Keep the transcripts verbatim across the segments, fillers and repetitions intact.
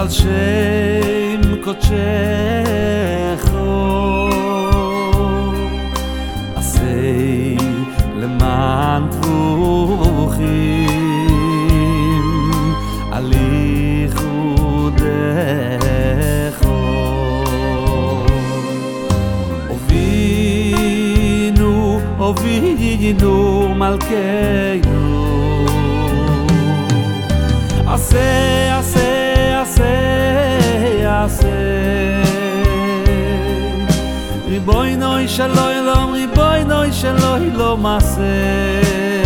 על שם קודשך עשה למען טבוחים על ייחודך הובינו הובינו מלכנו עשה עשה עשה עשה ריבונו של עולם ריבונו של עולם עשה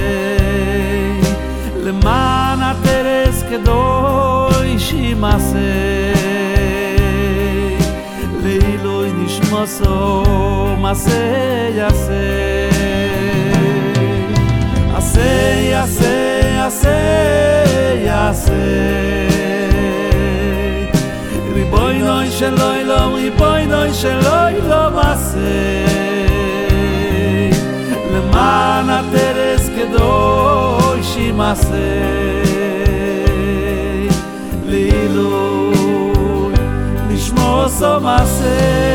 למען הטרס קדוש מעשה לעילוי נשמתו מעשה יעשה עשה יעשה יעשה יעשה ריבונו של עולם ריבונו של עולם עשה למען הטרס קדוש מעשה לעילוי נשמתו מעשה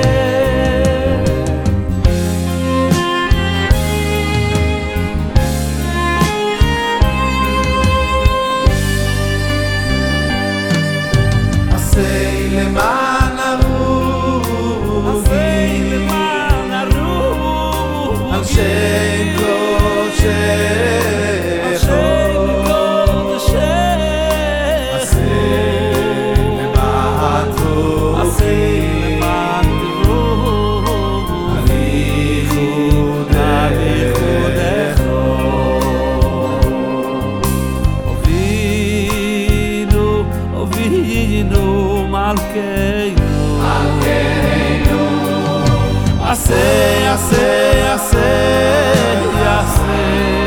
למען הרוח למען הרוח על שם קודשך מלכנו עשה עשה עשה עשה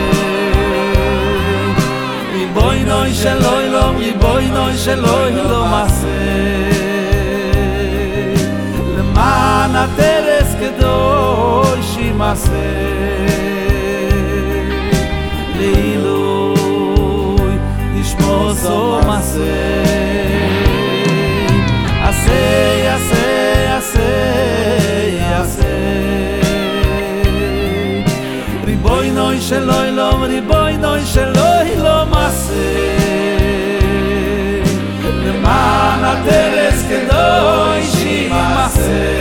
ריבונו של עולם ריבונו של עולם עשה למען הטרס קדוש מעשה לעילוי נשמתו מעשה עשה עשה עשה עשה ריבונו של עולם ריבונו של עולם עשה למען הטרס קדוש מעשה